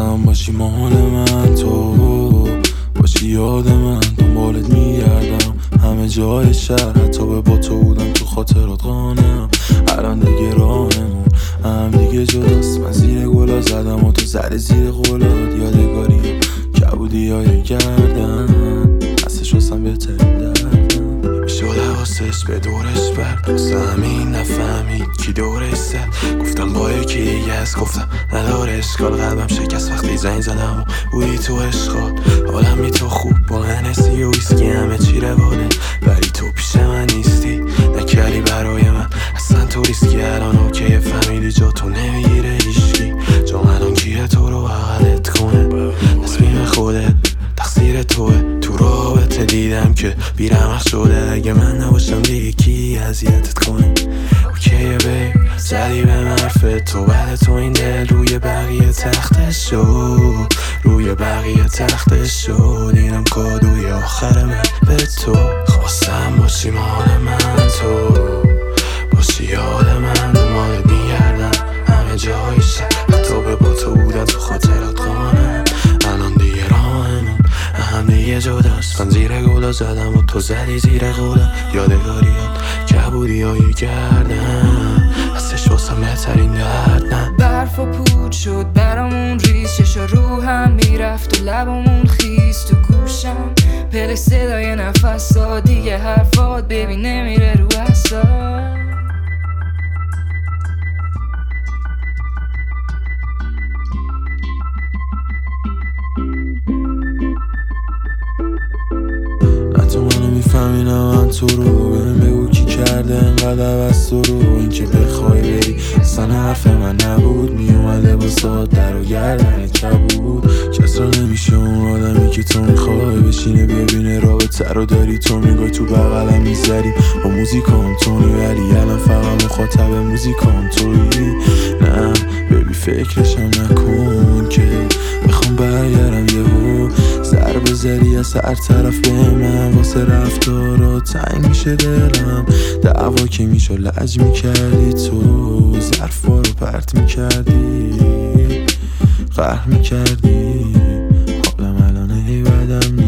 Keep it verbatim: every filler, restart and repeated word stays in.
خواستم باشی مال من، تو باشی یاد من، دنبالت میگردم همه جای شهر، حتی به با تو بودم تو خاطرات قانم. الان دیگه راهمون هم دیگه جداست، من زیر گلا زدم و تو زده زیر قولات. یادگاری کبودی های گردن هستش واسم بهترین دردم، میشده واسش به دورش برد، واسه همین نفهمید کی دورش زد. گفتم با یکی دیگه است، گفتم نداره اشکال، قلبم شکست وقتی زنگ زدم و بودی تو عشقات. حالم تو خوب با هنسی و ویسکی همه چی روانه، ولی تو پیش من نیستی، نکردی برای من اصلا تو ریسکی. الان اوکی فهمیدی جا تو نمیگیره هیشکی، جا الان کیه تو رو بغلت کنه، تصمیم خودت تقصیر توه. تو رابطه دیدم که بیرمق شده، اگه من نباشم دیگه کی اذیتت کنه. اوکیه بیب زدی به حرف تو، بعد تو این دل روی بقیه تختش شد، روی بقیه تختش شد. اینم کادوی آخر من به تو، خواستم باشی مال من، تو باشی یاد من، دنبالت میگردم همه جای شهر، حتی به با تو بودم تو خاطرات قانم. الان دیگه راهمون هم دیگه جداست، من زیر گلا زدم و تو زدی زیر قولم. یادگاریات کبودی های گردن هستش واسم بهترین دردن. برف و پود شد برامون ریز، چشا رو هم میرفت و لبامون خیز تو گوشم، پل صدای نفس ها دیگه حرفات ببین نمیره رو اصلا. تو منو میفهمی نه من تو رو، ببین بگو کی کرده انقدر عوض تو رو. این که بخوای بری اصلا حرف من نبود، میومده با ساد در و گردن کبود. کس را نمیشه اون آدمی که تو میخوای بشینه ببینه رابطه رو داری. تو میگای تو بغلم میذاری با موزیکام تونی، ولی الان فقط مخاطب موزیکام تویی. نه ببی فکرشم نکن که بخوام برگرم یهو سر بذاری از هر طرف به من، واسه رفتارا تنگ میشه دلم. دعوا که میشه لج میکردی تو، ظرفا رو پرت میکردی قهر میکردی. حالم الان هی بدم